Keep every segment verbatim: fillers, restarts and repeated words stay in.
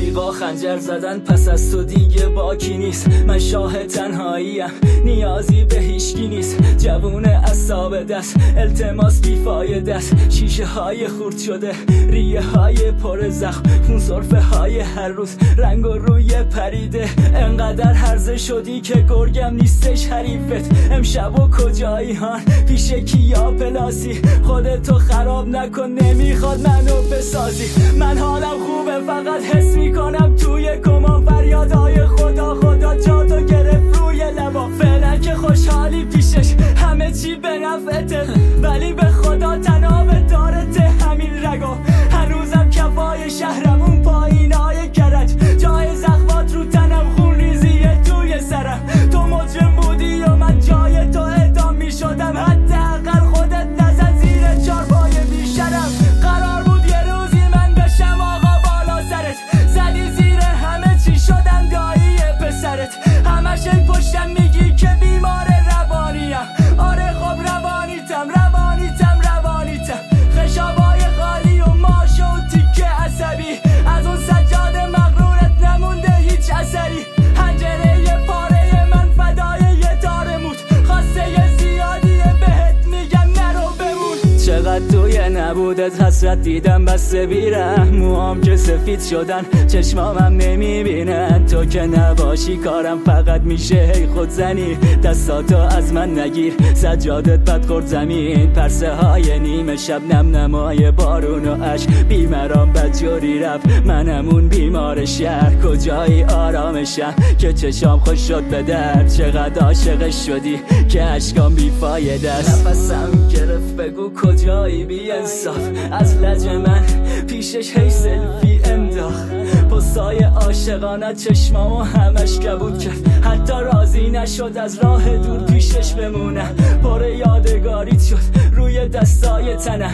رفیقا خنجر زدن پس از تو دیگه باکی نیست. من شاه تنهاییم نیازی به هیچکی نیست. جوون اعصاب دست التماس بیفایده است. شیشه های خورد شده ریه های پر زخم خون سرفه های هر روز رنگ و روی پریده. انقدر هرزه شدی که گرگم نیستش حریفت. امشب و کجایی هان پیش کیا پلاسی خودتو خراب نکن نمیخواد منو بسازی. من حالم خوبه فقط حس میکنم توی کما فریادهای خدا خدا جاتو گرفت روی لبا. فعلا که خوشحالی پیشش همه چی به نفعته ولی به خدا تنابه دارته همین رگا. هنوزم کفای شهرم اون پایینای کرج جای زخمات رو تنم خون ریزیه توی سرم. تو مجرم بودی و من جای تو اعدام میشدم. حداقل خودت نزن زیر چارپای بیشرم. قرار بود یه روزی من بشم آقا بالا سرت. زدی زیر همه چی شدم دایی پسرت. همش این پشتم میگی که بیمار روانیم. آره خب روانیتم روانیتم روانیتم. خشابای خالی و ماش و تیکه عصبی از اون سجاد مغرورت نمونده هیچ اثری. حنجره یه پاره من فدای یه تار موت. خواسته یه زیادیه بهت میگم نرو بمون. چقدر توی نبودت حسرت دیدم بسته بیرم. موام که سفید شدن چشمامم نمیبینن. تو که نباشی کارم فقط میشه هی خود زنی. دستاتو از من نگیر سجادت بد خورد زمین. پرسه های نیمه شب نم نمای بارون و عشق بیمرام بدجوری رفت. منمون بیمار شهر کجایی آرامشم که چشام خوش شد به در. چقدر عاشق شدی که عشقام بیفایده است. نفسم گرفت بگو کجایی بی انصاف. از لج من پیشش هی سلفی انداخت. پستای عاشقانه چشمامو همش کبود کرد. حتی راضی نشد از راه دور پیشش بمونم. پر یادگاریت شد روی دستای تنم.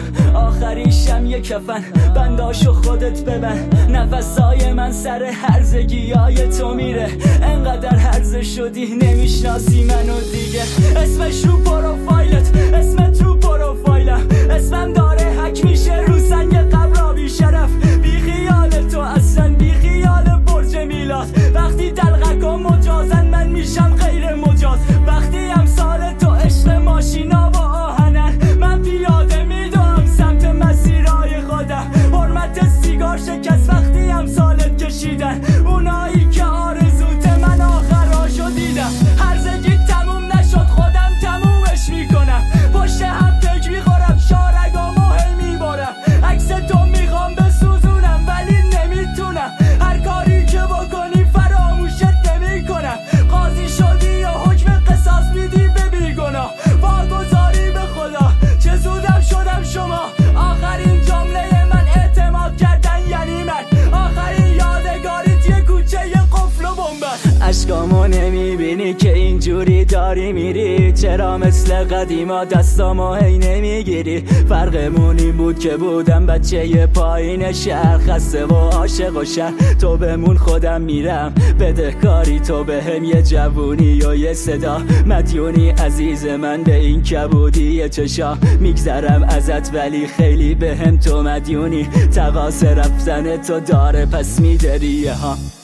آخریشم یه کفن بنداشو خودت ببند. نفسای من سر هرزگی های تو میره. انقدر هرزه شدی نمیشناسی منو دیگه. اسمش رو پروفایلت اسمت رو پروفایلم. اسمم داره حک میشه رو سنگ قبرا بی شرف. بی خیال تو اصلا بی خیال برج میلاد. وقتی دلغکا مجازن من میشم غیر مجاز. وقتی امثال تو عشق ماشینا با آهنن من پیاده میدوم سمت مسیرهای خودم. حرمت سیگار شکست وقتی امثالت کشیدن. اونایی که آرزوت من آخراشو دیدم. هرزگی تموم نشد خودم تمومش میکنم. پشت هم تک میخورم شارگامو هی میبارم. عکس تو میخوام بسوزونم ولی نمیتونم. هر کاری که بکنی فراموشت نمیکنم. قاضی شدی یا حکم قصاص میدی به بیگناه. واگذاری به خدا چه زودم شدم شما. آخرین جمله من اعتماد کردن یعنی من. آخرین یادگاریت یه کوچه یه قفل و بمبست. عشقامو نمیبینی که اینجوری داری میری. چرا مثل قدیما دستامو هی نمیگیری. فرقمون این بود که بودم بچه ی پایین شهر. خسته و عاشق و شهر تو بمون خودم میرم. بدهکاری تو به هم یه جوونی و یه صدا. مدیونی عزیز من به این کبودی یه چشا. میگذرم ازت ولی خیلی به هم تو مدیونی. تقاص رفتن تو داره پس میداری ها.